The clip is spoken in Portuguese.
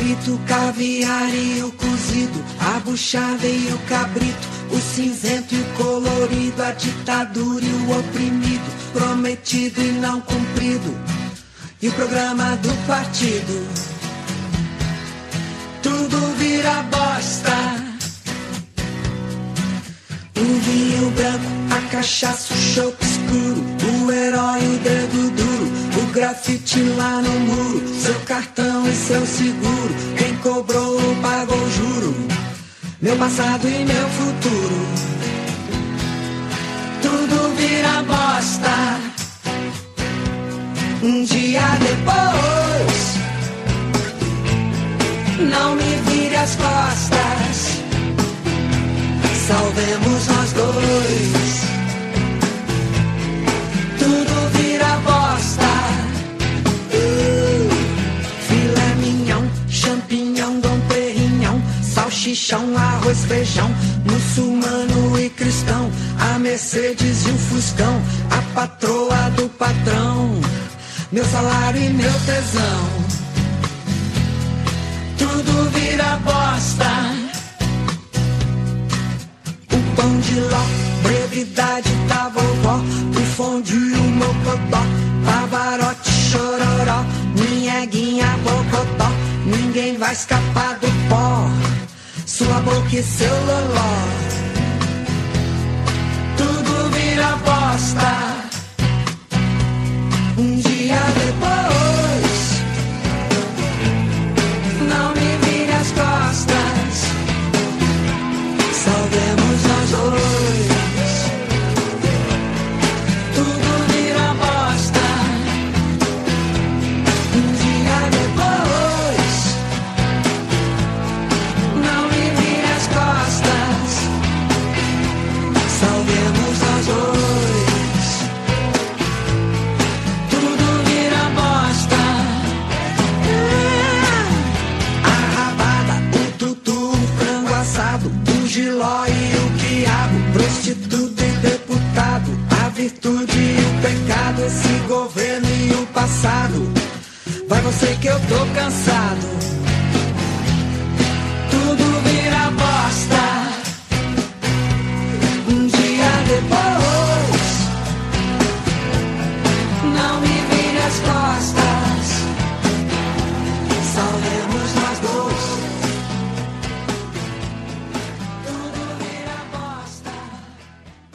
frito, o caviar e o cozido, a buchada e o cabrito, o cinzento e o colorido, a ditadura e o oprimido, prometido e não cumprido, e o programa do partido. Tudo vira bosta. O vinho branco, a cachaça, o choco escuro, o herói, o dedo duro, o grafite lá no muro, seu cartão e seu seguro, quem cobrou pagou juro, meu passado e meu futuro. Tudo vira bosta. Um dia depois, não me vire as costas, salvemos nós dois. Tudo vira bosta. Filé mignon, champignon, dom perignon, salchichão, arroz, feijão, muçulmano e cristão, a Mercedes e o Fuscão, a patroa do patrão, meu salário e meu tesão. Tudo vira bosta. Pão de ló, brevidade da vovó, o fondue, o mocotó, pavarotti, chororó, minha guinha, bocotó, ninguém vai escapar do pó, sua boca e seu loló. Tudo vira bosta. Um dia depois, não me vire as costas, salvemos nós dois. Tudo vira bosta. Um dia depois, não me vire as costas, salvemos nós dois. Tudo vira bosta. A rabada, o tutu, o frango assado, o giló e o quiabo, prostituta e deputado, a virtude e o pecado, esse governo e o passado. Vai você que eu tô cansado. Tudo vira bosta. Um dia depois,